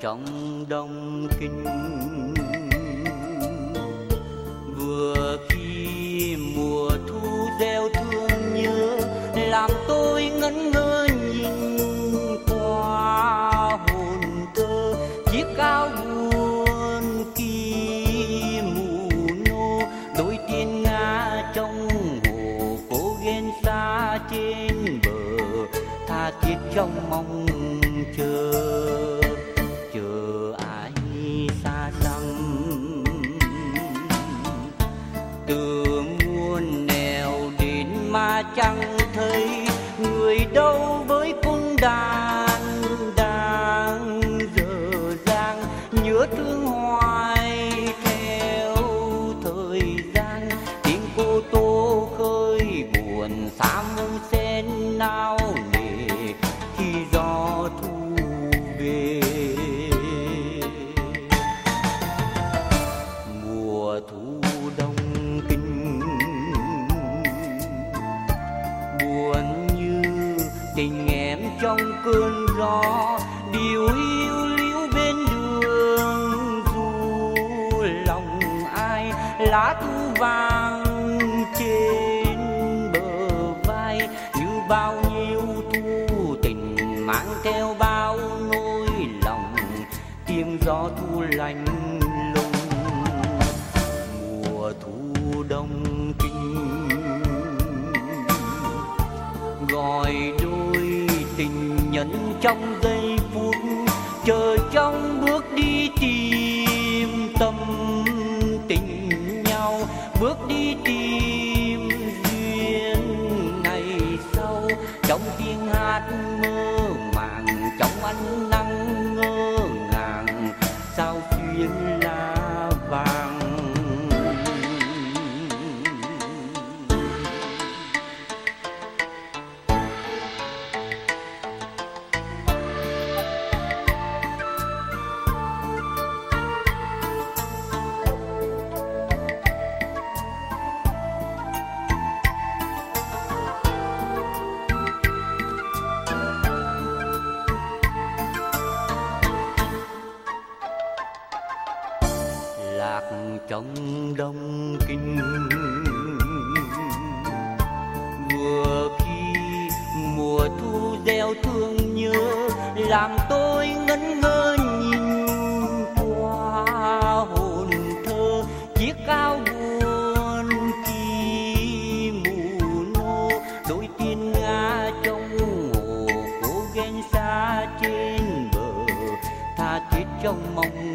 trong Đông Kinh. Vừa khi mùa thu gieo thương nhớ, làm tôi ngẩn ngơ nhìn qua hồn thơ chiếc áo buồn kỳ mù nô, đôi tiên nga trong hồ phố ghen xa trên bờ, tha thiết trong mong chờ ai xa xăm. Từ muôn nẻo đến mà chẳng thấy người đâu với cung đàn đang dở dang, nhớ thương hoài theo thời gian. Tiếng cô tô khơi buồn xa muôn sen nao nề khi gió thu về. Mùa thu Đông Kinh buồn như tình em trong cơn gió, điều yêu liễu bên đường dù lòng ai. Lá thu vàng trên bờ vai như bao nhiêu thu tình mang theo bao nỗi lòng, tiếng gió thu lạnh lùng. Mùa thu Đông Kinh gọi đôi tình nhân trong giây phút chờ trong bước đi tìm tâm tình nhau, bước đi tìm duyên ngày sau. Trong tiếng hát mơ màng, trong ánh nắng ngơ ngàng, sao xuyên lá vàng. Lạc trong Đông Kinh vừa khi mùa thu gieo thương nhớ, làm tôi ngẩn ngơ nhìn qua hồn thơ chiếc áo buồn kỳ mù nô, đôi tiên nga trong hồ phố ghen xa trên bờ, tha thiết trong mong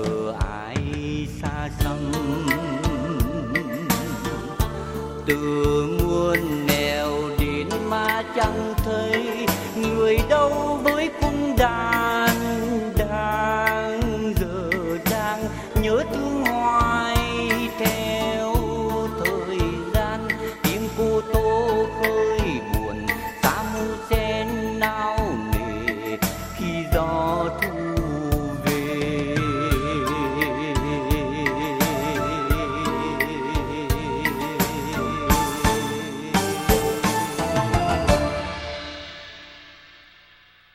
ai xa xăm. Từ